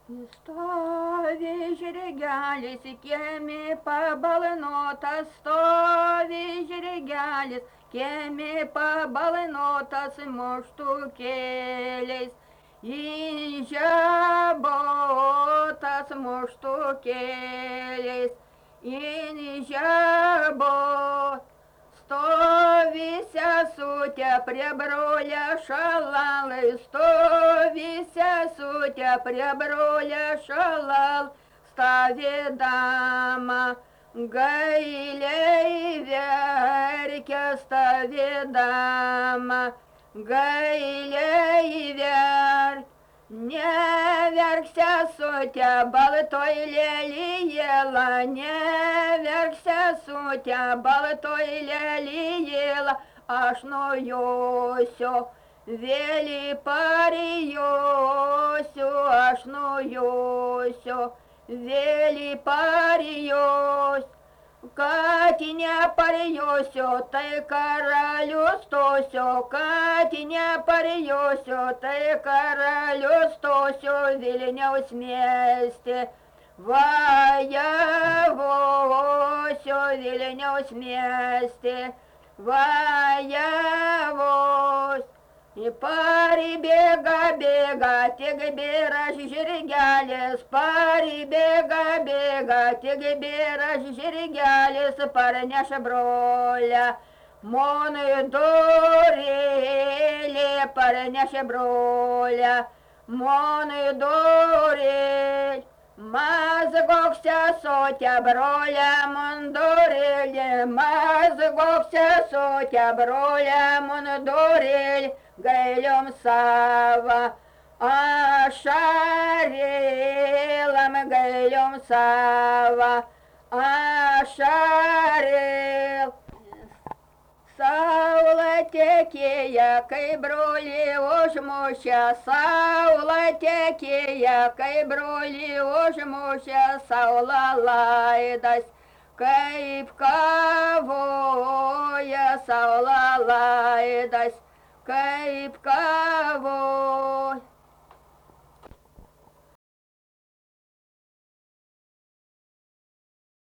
Stovi žirgelis, kiemi pabalnotas, stovi žirgelis, kiemi pabalnotas muštukėliais. Įžiabotas muštukėliais, įžiabot. Stovi sesutė prie brolio šalalai, stovi sesutė prie brolio šalal, stovėdama gailiai verkia, stovėdama gailiai verkia. Neverk sesutė baltoj lelijėla, neverk sesutė baltoj lelijėla, aš nujosiu, vėlį parijosiu, aš nujosiu, vėlį parijosiu. Kad neparijosiu, tai karalius stosiu, kad neparijosiu, tai karalius stosiu Vilniaus mieste. Vajavosiu Vilniaus mieste, vajavos. Paribėga, bėga, tik bėra žirgelis, paribėga, bėga, tik bėra žirgelis, parneša brolę. Monui dorėlė, parneša brolę, monui dorėlė. Mazgok sesutė brolę man dorėlė, mazgok sesutė brolę man dorėlė, gailiom sava, ašarėlam gailiom sava, ašarėl. Saula tekėja, kai brolį užmušė, saula tekėja, kai brolį užmušė, saula laidas, kaip kavoja, saula laidas, kaip kavoja.